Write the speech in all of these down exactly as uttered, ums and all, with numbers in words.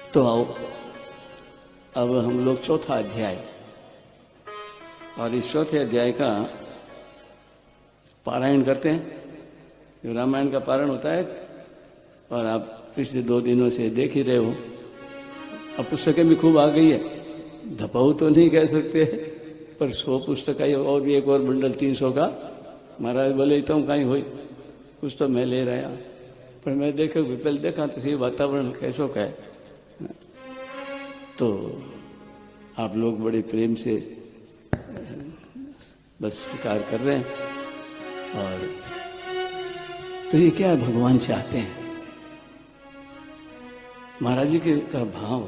तो आओ, अब हम लोग चौथा अध्याय, और इस चौथे अध्याय का पारायण करते हैं। रामायण का पारायण होता है और आप पिछले दो दिनों से देख ही रहे हो। अब पुस्तकें भी खूब आ गई है, धपाऊ तो नहीं कह सकते, पर सौ पुस्तक आई और भी एक और बंडल तीन सौ का महाराज बोले तो कहीं हुई, कुछ तो मैं ले रहा, पर मैं देखो पहले देखा तो सही वातावरण कैसो का है। तो आप लोग बड़े प्रेम से बस स्वीकार कर रहे हैं। और तो ये क्या भगवान चाहते हैं, महाराज जी के का भाव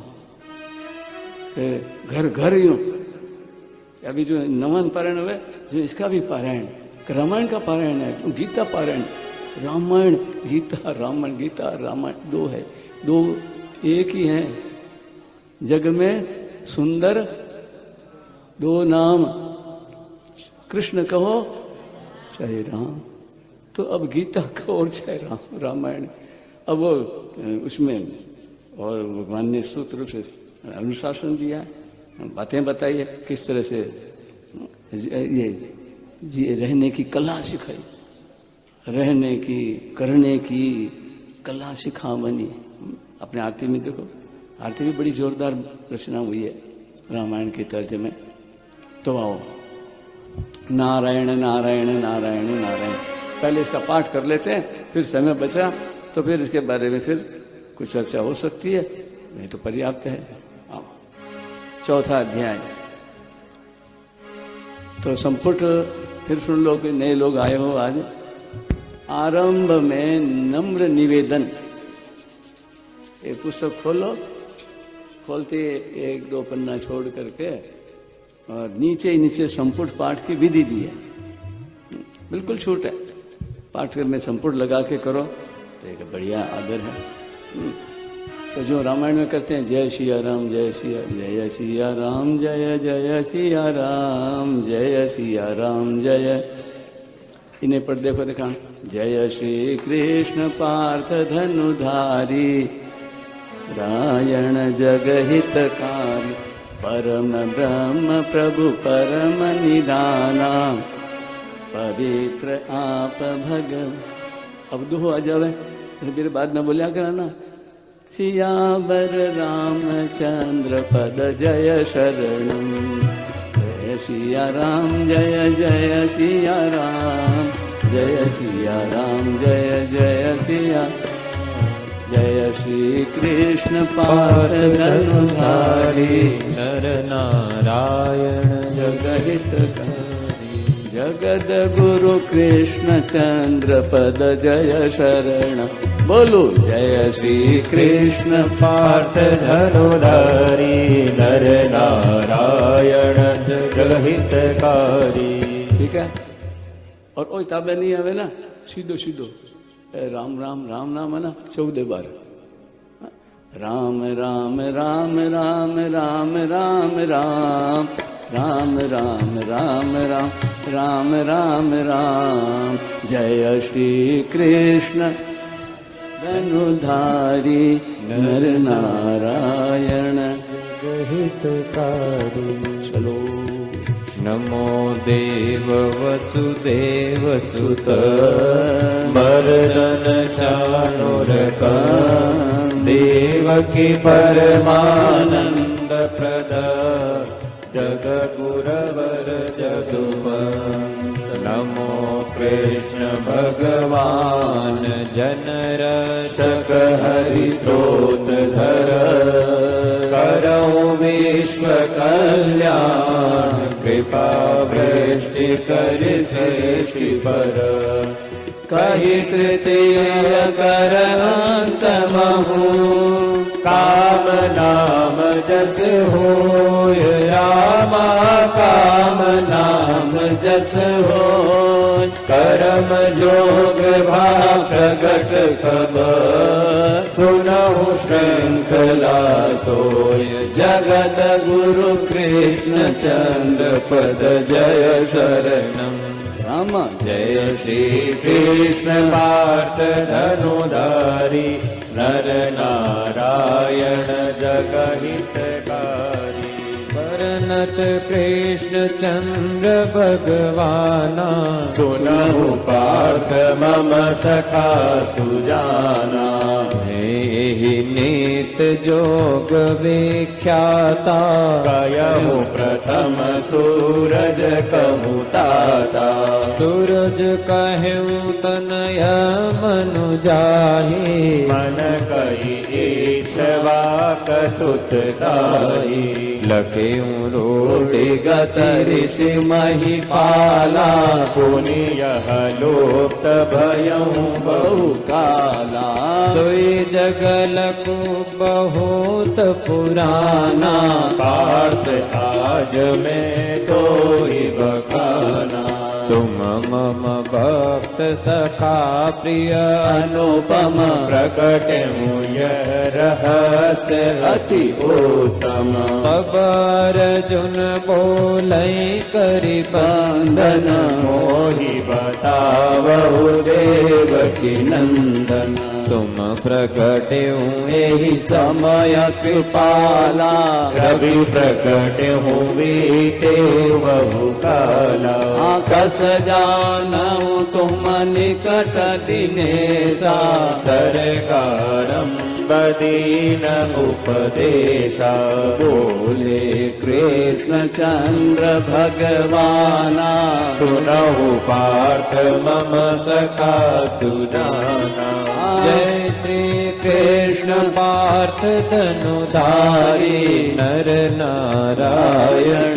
घर घर यूं। अभी जो नवन पारायण हुए, जो इसका भी पारायण, रामायण का पारायण है, तो गीता पारायण, रामायण गीता, रामायण गीता रामायण दो है, दो एक ही है। जग में सुंदर दो नाम, कृष्ण कहो चाहे राम। तो अब गीता कहो और चाहे राम, रामायण। अब वो उसमें और भगवान ने सूत्र से अनुशासन दिया है, बातें बताई है, किस तरह से ये, ये रहने की कला सिखाई, रहने की करने की कला सिखा बनी। अपने आरती में देखो, आरती भी बड़ी जोरदार रचना हुई है रामायण के तर्ज में। तो आओ, नारायण नारायण नारायण नारायण, पहले इसका पाठ कर लेते हैं, फिर समय बचा तो फिर इसके बारे में फिर कुछ चर्चा हो सकती है, नहीं तो पर्याप्त है। आओ, चौथा अध्याय। तो संपुट फिर सुन लो कि नए लोग आए हो आज। आरंभ में नम्र निवेदन, एक पुस्तक खोलो, खोलते एक दो पन्ना छोड़ करके और नीचे नीचे संपुट पाठ की विधि दी है, बिल्कुल छूट है। पाठ में संपुट लगा के करो तो एक बढ़िया आदर है। तो जो रामायण में करते हैं, जय सिया राम जय सिया जय सिया राम जय जय सिया राम जय सिया राम जय, इन्हें पढ़ देखो दिखा। जय श्री कृष्ण पार्थ धनुधारी, रायण जगहितकारी, परम ब्रह्म प्रभु परम निदाना, पवित्र आप भगव। अब दो आ जावे, फिर बाद में बोलिया कराना। सियावर रामचंद्र पद जय शरणम, जय सिया राम जय जय सिया राम जय सिया राम जय जय सिया। जय श्री कृष्ण पार्थ धनुधारी, नर नारायण जगहितकारी, जगद गुरु कृष्ण चंद्र पद जय शरण। बोलो जय श्री कृष्ण पार्थ धनुधारी, नर नारायण जगहितकारी। ठीक है। और ओ ताबे नहीं आवे ना, सीधो सीधो राम राम राम नाम है ना, चौदह बार राम राम राम राम राम राम राम राम राम राम राम राम राम राम। जय श्री कृष्ण धनुधारी, नर नारायण जगहितकारी। चलो। नमो देव वसुदेव सुत, मर्दन चाणूरक, देवकी परमानंद प्रद, जग गुरवर जदुवंश। नमो कृष्ण भगवान जनरक्षक हरितोतधर, करौ विश्व कल्याण, कृपा वृष्टि कर सृष्टि पर। कहि तृतीय कर अंतमहु, काम नाम जस होय रामा, काम नाम जस होय। करम जोग भाग प्रगट कब, सुनहु श्रृंखला सोय। जगत गुरु कृष्ण चंद्र पद जय शरणम। राम जय श्री कृष्ण पार्थ धनुधारी, नर नारायण जगहितकारी। वर्णत कृष्ण चंद्र भगवाना, सुनहु पार्थ मम सखा सुजाना। एहि नित जोग विख्याता, कयहु प्रथम सूरज कहु ताता। सूरज कहु तनय मनु जाहि, मन कही इच्छवाक सुत ताहि। लखेउ रोटी गत ऋषि महिपाला, पुनियः लोप्त भयउ बहु काला। सोई जगलकु बहुत पुराना, पार्थ आज मैं तो ही बखाना। तुम मम भक्त सखा प्रिय अनुपम, प्रकटहु यह रहस्य अति उत्तम। तब अर्जुन बोलै करि बंदन, मोहि बतावहु देवकी नंदन। तुम प्रकटहु एहि समय कृपाला, रवि प्रकटहु बीते बहु काला। आकाश जानहु तुम निकट दिनेशा, सरकारं बदीन उपदेशा। बोले कृष्ण चंद्र भगवाना, सुनहु पार्थ मम सखा सुजाना। जय श्री कृष्ण पार्थ धनुधारी, नर नारायण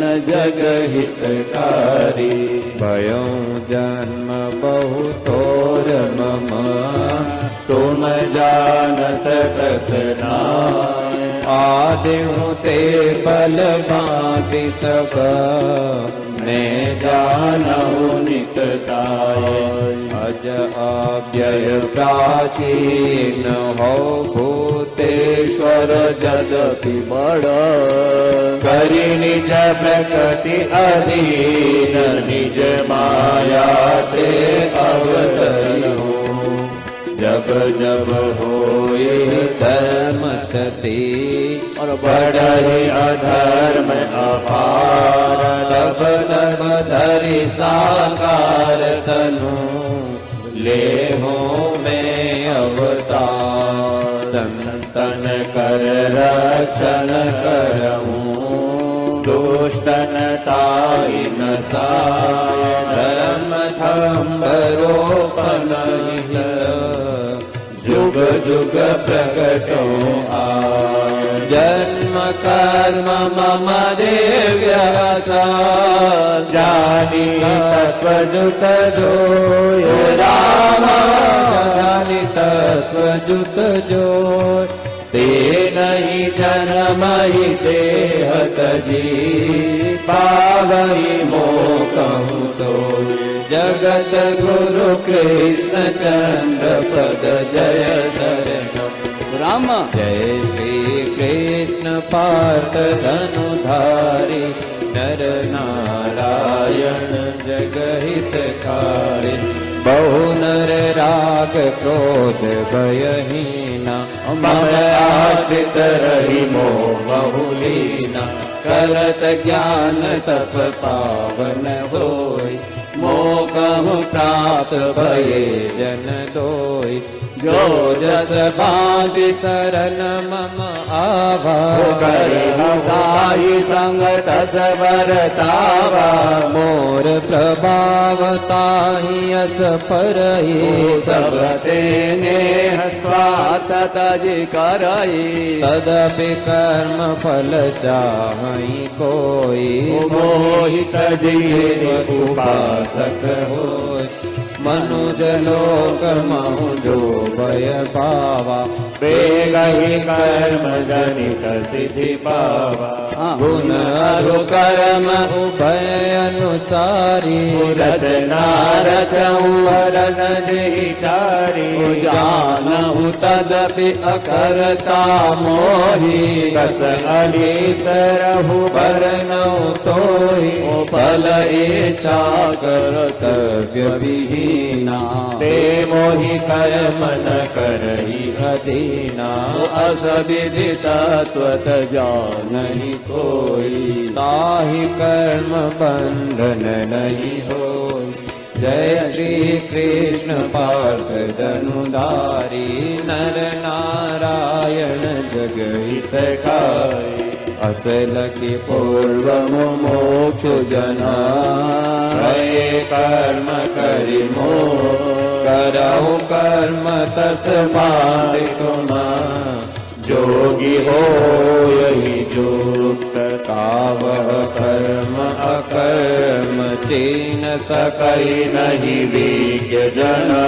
जगहितकारी। भयउ जन्म बहु तोर मम, तुम जानत कस नाय। आदिहु ते बल भांति सब, मैं जानहु निकटाय। अज अव्यय प्राचीन हो भूतेश्वर जगति बड़, करि निज प्रकृति अधीन निज माया ते अवतरियो। जब जब होए धर्म क्षति और बढ़े अधर्म अपार, तब तब धरि साकार तनु ले हो मैं अवतार। संतन कर रक्षण करऊं, दुष्टन ताहि नसाय। धर्म थम्बरोपन जुग जुग प्रकटो आय। जन्म कर्म मम देव्यस, जानी तत्व जुत जोय। राम जानि तत्व जुत जोय। ते नहीं जन्महि देह तजी, पावहि मोकहु सोय। जगत गुरु कृष्ण चंद्र पद जय शरणम। राम जय श्री कृष्ण पार्थ धनुधारी, नर नारायण जगहितकारी। बहु नर राग क्रोध भयहीना, मम आश्रित रही मोह बहुलीना। करत ज्ञान तप पावन होय, मोकहु प्राप्त भये जन दोय। जो जस बांधि शरण मम आभा, ताहि संग तस बरतावा। मोर प्रभाव ताहि यस परहि, सब तेने स्वार्थ तजि करई। तदपि कर्म फल चाहि कोई, मोहि तजि उपासक होय। मनुज लोक महु जो भय पावा, बेगहि कर्म जनित सिद्धि पावा। गुण अरु कर्म उभय अनुसारी, रचना रचऊं वरन जेहि चारी। जानहु तदपि अकर्ता मोहि, कस अनित रहु वरनौ तोहि। फल इच्छा कर्तव्य विहीन, लीना, ते मोहि कर्म न करहि अधीना। असविधि तत्वत जानहि कोई, ताहि कर्म बंधन नहीं होई। जय श्री कृष्ण पार्थ धनुधारी, नर नारायण जग हितकारी। असल की पूर्व मोक्ष जना, हरे कर्म करि मोह, करहु कर्म तस्मात् तुम। जोगी हो यही युक्त, कावह कर्म अकर्म चीन सकई नहीं विज्ञ जना।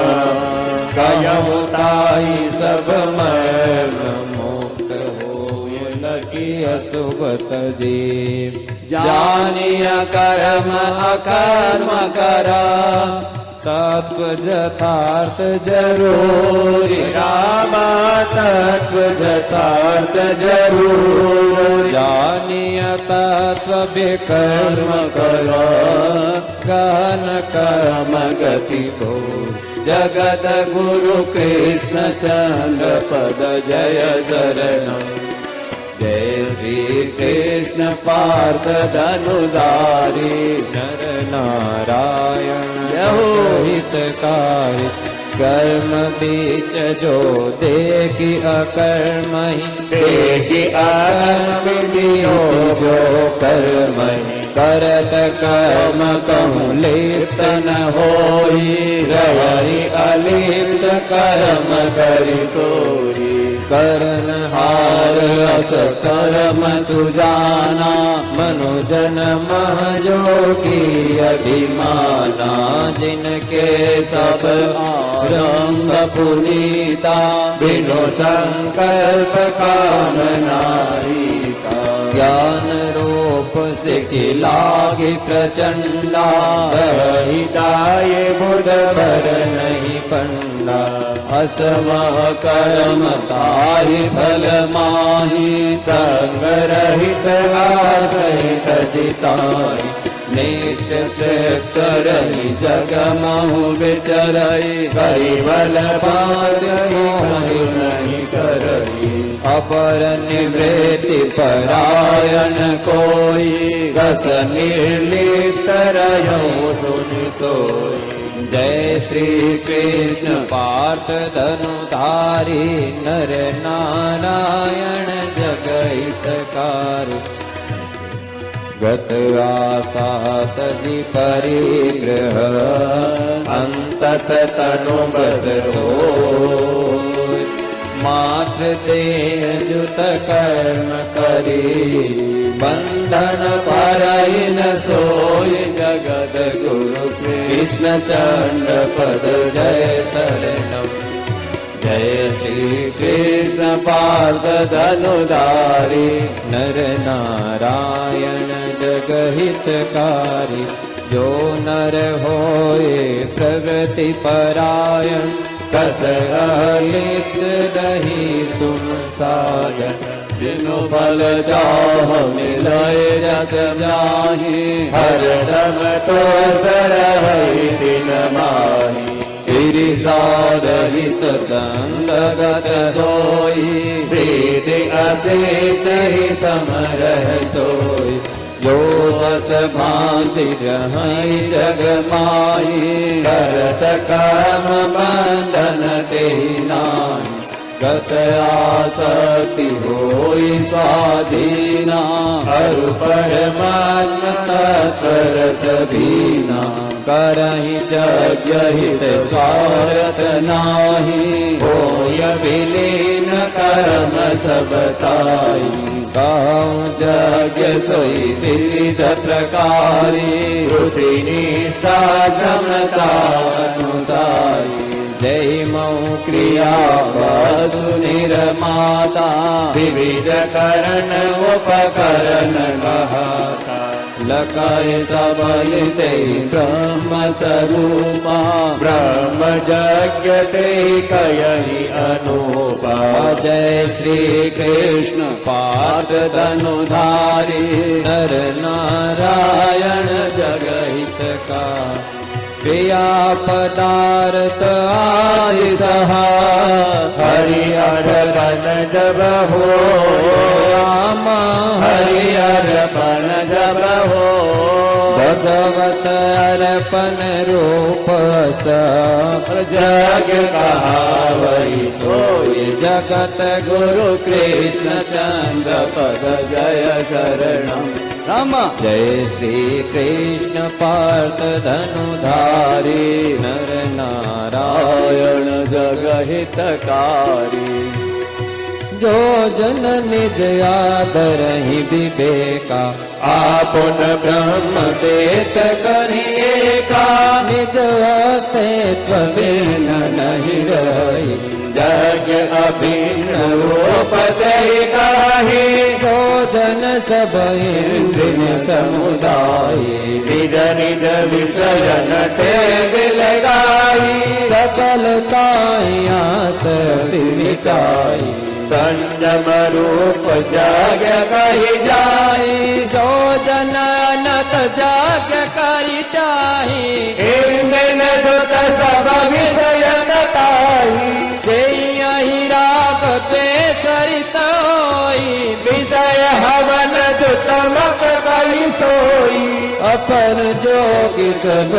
कहु ताई सब मर्म, मुक्त होय लगी असुबत जीव। जानिय कर्म अकर्म करा, तत्व यथार्थ जरूरी। रामा तत्व यथार्थ जरूर, जानिय तत्व विकर्म करो, गहन कर्म गति को। जगत गुरु कृष्ण चंद्र पद जय शरणम। जय श्री कृष्ण पार्थ धनुधारी, नर नारायण हितकारी। कर्म बीच जो देखी अकर्म ही, देखी अकर्म दियो जो कर्म ही। करत कर्म कहूँ लिप्त न होई, रही अलिप्त कर्म करि सोई। करन हार अस कर्म सुजाना, मनुजन मह जोगी अभिमाना। जिनके सब आरंभ पुनीता, बिनु संकल्प कामनारी का। ज्ञान रूप सिखि लागे प्रचंडा, हिताय बुध भर नहीं पंडा। असमह कर्म ताहि फल माहि, संग रहित आसहित जिताई। नित्य तृप्त रहि जग महु विचरई, करिबल पाद्य नहीं करई। अपर निवृत्ति परायण कोई, रस निर्लिप्त रहो सुनि सोई। जय श्री कृष्ण पार्थ धनुधारी, नर नारायण जग हितकारी। गत आशा तजि परिग्रह, अंतस तनु बस होय। मात्र देह जुत कर्म करी, बंधन परई न सोई। जगत गुरु कृष्ण चंद्र पद जय शरणम। जय श्री कृष्ण पार्थ धनुधारी, नर नारायण जग हितकारी। जो नर होए प्रवृत्ति परायण, कस अलिप्त रही सुन साजन। जिनु फल चाह मिलय जस जाहि, हरदम तो रहि दिन माही। गिरिसारहित दंडगत होई, सीधि असीत ही समरह सोई। जो दस भांति रहि जग माही, करत कर्म बंधन तेहि नाहि। गत आसक्ति होई स्वाधीना, अरु परमात्म तत्व रस बीना। करहि यज्ञ हित स्वार्थ नाही, होय विलीन कर्म सब ताई। कहूँ यज्ञ सोई विविध प्रकारी, रुचि निष्ठा क्षमता अनुसारी। जय मऊ क्रिया वधु निर्माता, विविध करण उपकरण गहाता। लकाय सबलिते ब्रह्म स्वरूपा, ब्रह्म यज्ञ ते कयहि अनुपा। जय श्री कृष्ण पार्थ धनुधारी, नर नारायण जग हितकारी। क्रिया पदार्थ आदि सहा हरिहर बन जब हो राम हरिहर बन जब हो भगवत अर्पण रूप सब जग कहावै सोई जगत गुरु कृष्ण चंद्र पद जय शरणम राम जय श्री कृष्ण पार्थ धनुधारी नर नारायण नारायण जग हितकारी जो जन निज आदर ही विवेका आपुन ब्रह्म देत करिए का निज अस्तित्व बिन नहीं रही जग अभिन्न रूप दहि काहि जो जन सब इंद्रिय समुदाय निज निज विषय न तेग लगाई सकलताई आसक्ति मिटाई संयम रूप जग कहि जाई जो जन अनत जाग करी चाही इंद्र दुत सब विषय नताई से यही राग पे सरित होई विषय हवन दुत मत कहि सोई अपर जोगी सब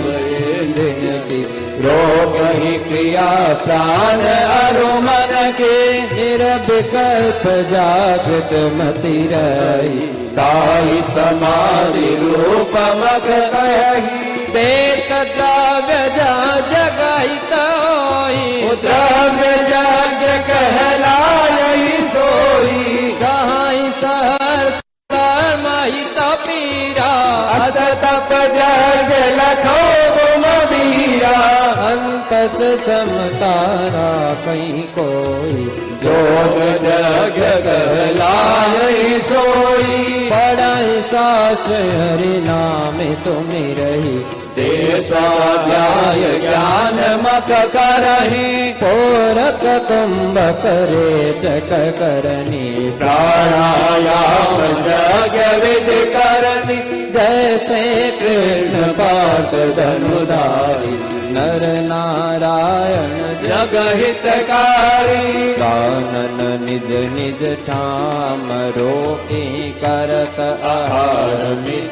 की रोग ही क्रिया प्राण अरुमन के निरविकल्प जागृत मति रही ताई समाधि रूप मग कहि देत द्रव्य जा जगहित होई द्रव्य जग कहलायहि सोई सहाय सहर कर्महित पीरा अत तप जग लखो गुम वीरा अंतस समतारा कहीं कोई जोग जग कहलायहि सोई पढ़ाई सास हरि नाम सुमिरहि देशाध्याय ज्ञान मक करहि पोरक कुंभ करे चक करनी प्राणायाम जग विधि करति जैसे कृष्ण पाठ धनुधारी नर नारायण जग हितकारी कानन निज निज ठाम रोकी करत आहार मित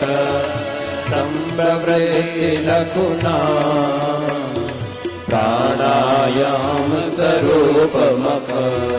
संवृत्ति लघुना प्राणायाम स्वरूप मख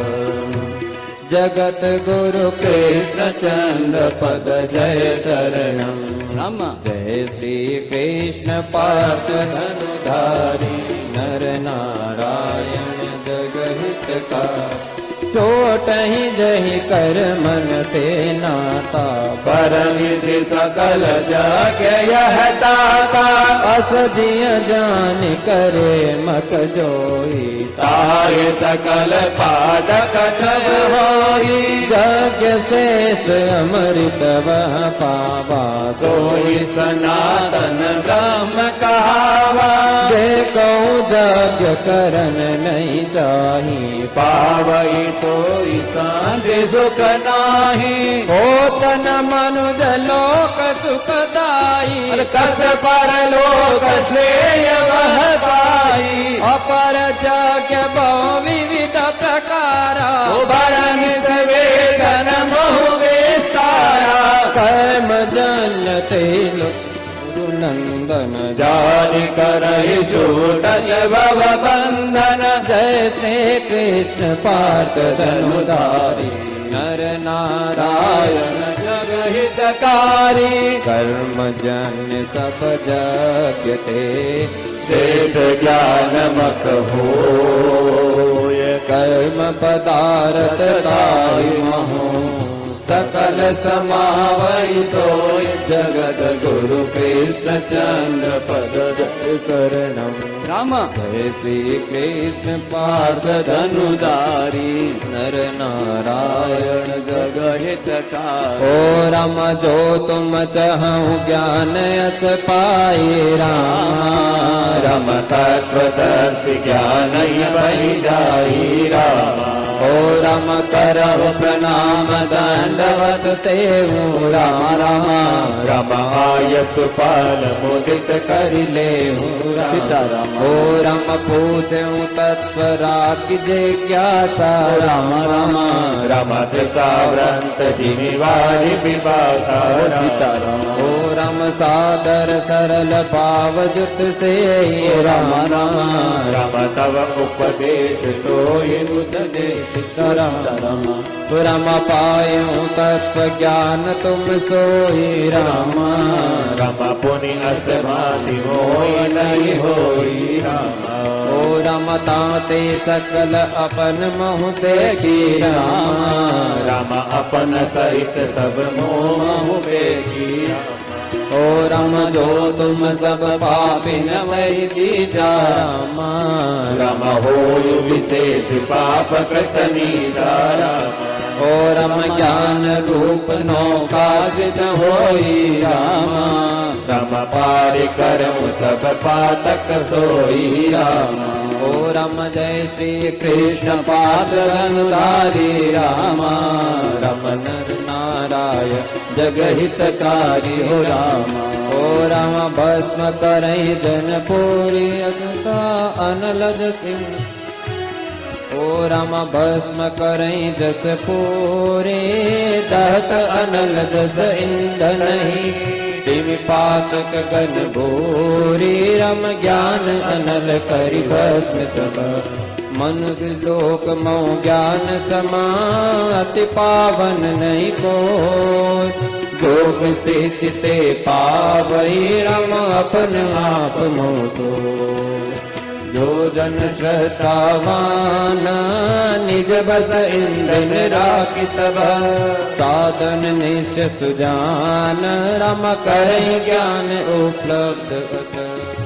जगत गुरु कृष्ण चंद्र पद जय शरणम राम जय श्री कृष्ण पार्थ धनुधारी नर नारायण जगहित का चोट ही जही कर मन ते नाता परमिति सकल जग यह ताता अस जिय जान करे मक जोई तारे सकल पादक छब होई यज्ञ शेष अमृत वह पावा सोई सनातन ब्रह्म कहावा जे कहूँ यज्ञ करन नहीं चाही पावई सोई सांझे सुख नाही हो तन मनुज लोक सुखदाई कस पर लोक श्रेय वह पाई अपर यज्ञ बहु विविध प्रकार भरण वेदन बहु विस्तारा कर्म जन्य तेल नंदन जानि करहि छूटल भव बंधन जय श्री कृष्ण पार्थ धनुधारी नर नारायण जग हितकारी कर्म जन्य सब जग ते शेष ज्ञान मत होय कर्म पदार्थ ताई महो सकल समावै सोय जगत गुरु कृष्ण चंद्र पद जय शरणम राम जय श्री कृष्ण पार्थ धनुधारी नर नारायण जग हितकारी ओ राम जो तुम चाहूँ ज्ञान यस पाई राम रम तत्वदर्शी ज्ञान बहि जाई राम ओ ओ राम करहु प्रणाम दंडवत तेहु राम राम राम आयत पाल मुदित कर लेहु सीताराम ओ राम पूछूं तत्व राखि जिज्ञासा राम राम राम साव्रंत जिनिवारि विभाषा सीताराम ओ राम सादर सरल पाव जुत से राम राम राम तव उपदेश सोई मुझे राम राम राम पायूं तत्व ज्ञान तुम सोई राम राम पुनि असमाधि मोहि नहीं होई राम ओ राम ताते सकल अपन मोह देखी राम राम अपन सहित सब मोह देखी ओ राम जो तुम सब पापिन वही दीजा राम राम होय विशेष पाप कृतनी राम ओ राम ज्ञान रूप नौका सिद्ध होई राम राम पारि करम सब पातक सोई राम ओ राम जय श्री कृष्ण पाद अनुधारी राम राम नर नारायण जगहितकारी हो राम ओ राम भस्म करई जन पूरी अगता अनलज सिंह ओ राम भस्म करई जस पूरे दहत अनल जस इंधन ही दिव्य पातक गन भूरी रम ज्ञान अनल करि भस्म सब मनुष्य लोक मऊ ज्ञान समा अति पावन नहीं को जोग सिद्ध ते पावई रम अपन आप मोतो जो जन श्रद्धावान निज बस इंद्रन राखि सब साधन निष्ठ सुजान रम करे ज्ञान उपलब्ध बस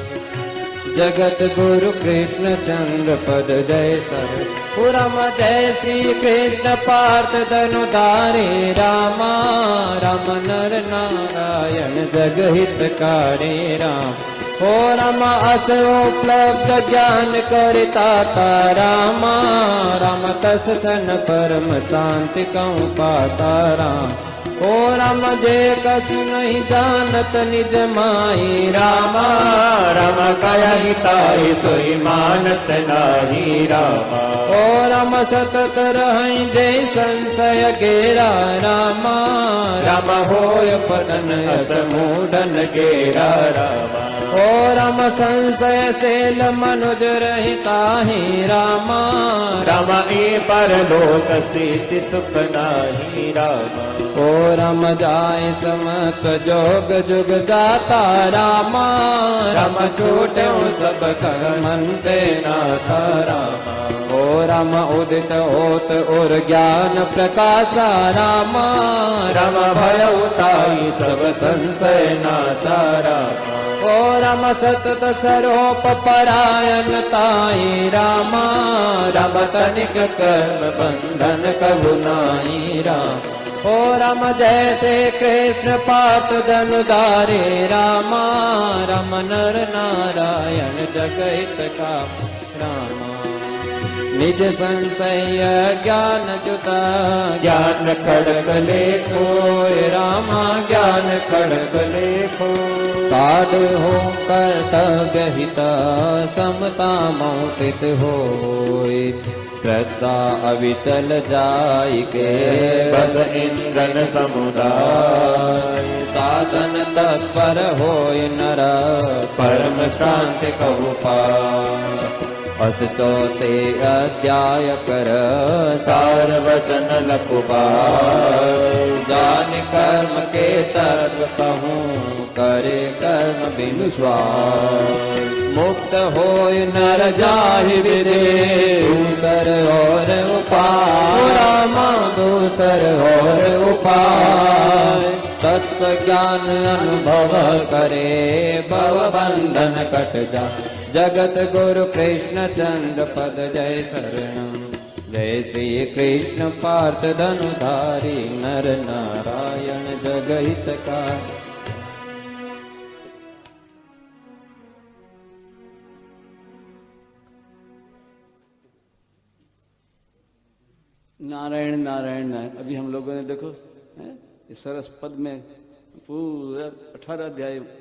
जगत गुरु कृष्ण चंद्र पद जय सर पुरम जय श्री कृष्ण पार्थ धनुधारे रामा राम नर नारायण जगहितकारी राम ओ राम अस उपलब्ध ज्ञान करिता रामा राम तस छन परम शांति कहूँ पाता राम ओ राम जे कछु नहीं जानत निज माई रामा राम कया हिताई सोई मानत नाही रामा ओ राम सतत रहई जय संशय गेरा रामा राम होय पतन अस मूढ़न गेरा रामा ओ राम संशय सेल मनुज रहिता ही रामा राम ए परलोक सिद्धि सुख नाही रामा ओ राम जाय समत जोग जुग जाता रामा राम छूटो सब कर्मन ते नाथा रामा ओ राम उदित होत और ज्ञान प्रकाशा रामा राम भय उताई सब संशय नाथा रामा ओ राम सतत सरोप परायण ताई रामा राम तनिक कर्म बंधन कबु नाई राम ओ राम जय श्री कृष्ण पार्थ धनुधारे रामा राम नर नारायण जगहित का रामा निज संशय ज्ञान जुता ज्ञान खड़ग लेखो रामा ज्ञान खड़ग लेखो काद हो कर्तव्य हित समता मौतित होय श्रद्धा अविचल जाय के बस इंद्रन समुदाय साधन तत्पर होय नर परम शांति कहु पाय अस चौथे अध्याय कर सार वचन लकुबाय जान कर्म के तर्क कहूँ करे कर्म बिनु स्वार मुक्त होय नर जाहि विदे दूसर और उपाय रामा दूसर और उपाय तत्व ज्ञान अनुभव करे भव बंधन कट जा जगत गुरु कृष्ण चंद्र पद जय शरणम जय श्री कृष्ण पार्थ धनुधारी नर नारायण जगहितकारी नारायण नारायण नारायण। अभी हम लोगों ने देखो है, इस सरस पद में पूरा अठारह अध्याय